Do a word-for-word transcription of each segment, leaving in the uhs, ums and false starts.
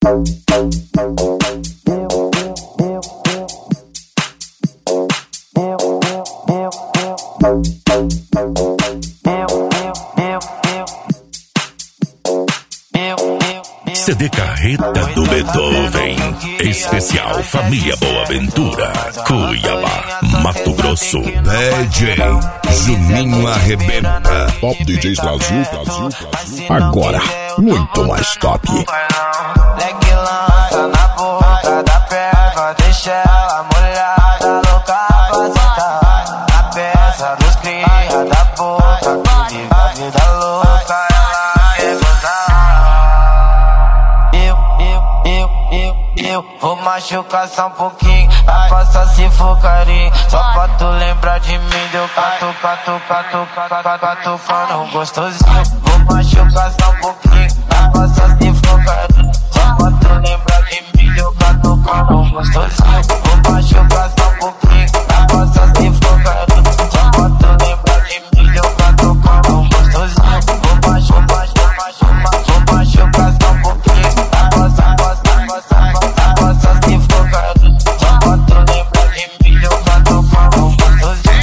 C D Carreta do Beethoven, especial Família Boaventura, Cuiabá, Mato Grosso. D J Juninho arrebenta. Top D Js Brasil, Brasil, Brasil. Agora, muito mais top. Leque lança na boca da perna, deixa ela molhada, louca pra sentar. Na peça dos cria da boca, que vive a vida louca, ela quer gozar. Eu, eu, eu, eu, eu vou machucar só um pouquinho, a passa se for carinho, só pra tu lembrar de mim. Deu cato, cato, cato, cato, cato, cano gostosinho. Vou machucar só um pouquinho, a passa se for carinho, só pra tu lembrar de mim. Deu cato, cano gostosinho. Vou machucar só um pouquinho, a passa se for carinho, só pra tu lembrar de mim. Deu cato, cano gostosinho. Vou machucar, machucar, vou machucar só um pouquinho, a passa, passa, passa, a passa se for carinho, só pra tu lembrar de mim. Deu cato, cano gostosinho.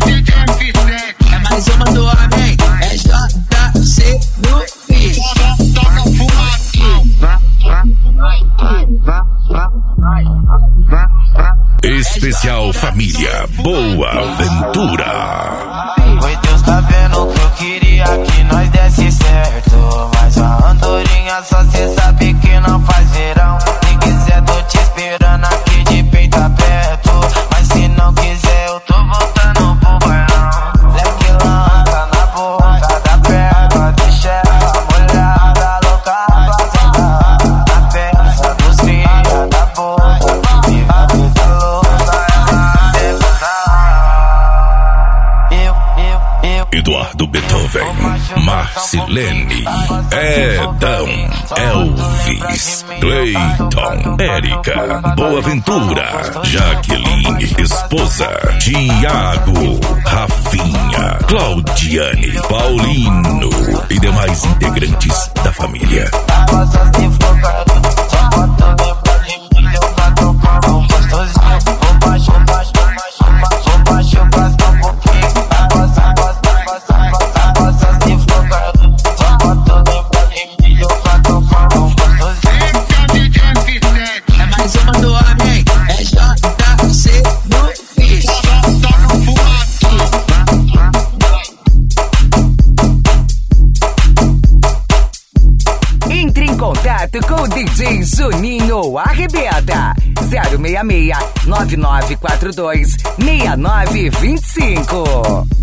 É mais uma do homem, é J C no beat. Toca Especial Família Boaventura. Oi, Deus tá vendo que eu queria que nós desse certo, mas a andorinha só cê sabe que não faz verão. Se quiser tô te esperando aqui de peito aberto, mas se não quiser eu tô voltando pro bailão. Leque lança na boca da perna, deixa ela molhada, louca pra sentar. Na peça dos cria da boca, que vive a vida louca, ela quer gozar. Eu, eu, eu Eduardo Beethoven, Marcilene, Edão, Elvis, Cleiton, Érica, Boaventura, Jaqueline, esposa, Tiago, Rafinha, Claudiane, Paulino e demais integrantes da família. Com o D J Juninho Arrebenta. zero seis seis nove nove quatro dois seis nove dois cinco.